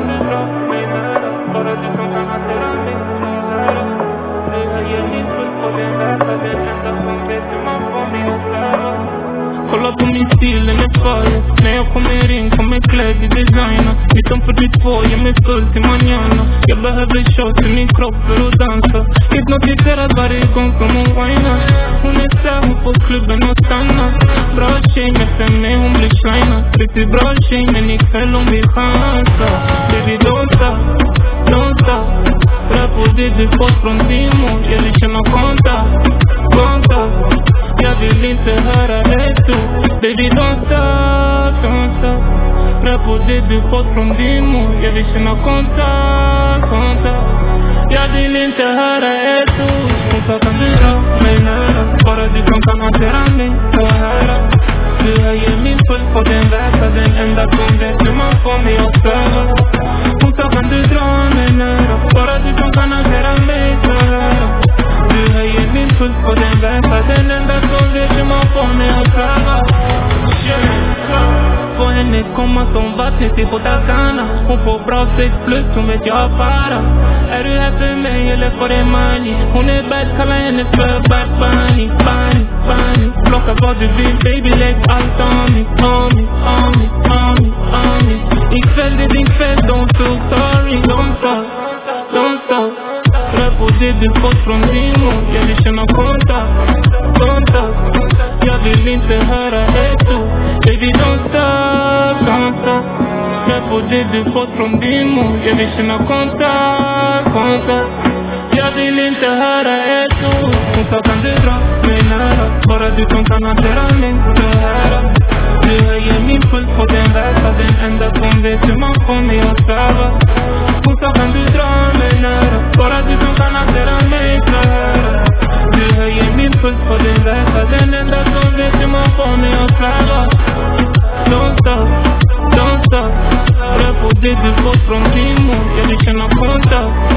de droga, nem nada. Fora de conta naturalmente rara. Derraia nisso, podendo fazer tanta conversa, uma fome e outra. Kolla på min stil, den är fire. När jag kommer in kommer klädd i designer. 1942, ge mig full till manana. Jag behöver shots i min kropp för att dansa. Hypnotiserad varje gång som hon whinar. Hon är sär, hon får klubben att stanna. Bra tjej, men för mig hon blir shina. Riktigt bra tjej, men ikväll hon vill chansa. Baby, don't stop, don't stop. Rör på det du fått från din mor. Jag vill känna kontakt, kontakt. Jag vill inte höra ett ord. Baby, don't stop, don't stop. Rör på det du fått från din mor. Jag vill känna kontakt, kontakt. Jag vill inte höra ett ord. Hon sa kan du dra mig nära. Bara du som kan hantera mig så här. Du höjer min puls på den väsa. Den enda som vet hur man får mig att sväva. Hon sa kan du dra mig nära. Bara du som kan hantera mig så här. Du höjer min puls på den väsa. Den enda som vet hur man får mig att sväva. Få henne komma som vattnet i båda gana. Hon får bra sex plus, hon vet jag para. Är du här för mig eller för det money? Hon är bad, kalla henne för Bad Bunny. Bunny, Bunny. Plocka vad du vill, baby, lägg allt on me. On me, on me, on me, on me. Ikväll är din kväll, don't feel sorry. Don't stop, don't stop. Rör på det du fått från din mor. Jag vill känna kontakt, kontakt. Jag vill inte höra ett ord. Baby, don't stop, don't stop. Rör på det du fått från din mor. Jag vill känna kontakt, kontakt. Jag vill inte höra ett ord. Hon sa kan du dra mig nära. Bara du som kan hantera mig så här. Du höjer min puls på den väsa. Den enda som vet hur man får mig att sväva. Hon sa kan du dra mig nära. Bara du som kan hantera mig så här. Du höjer min puls på den väsa. Den enda som vet hur man får mig att sväva. Don't stop, don't stop. Rör på det du fått från din mor. Jag vill känna kontakt.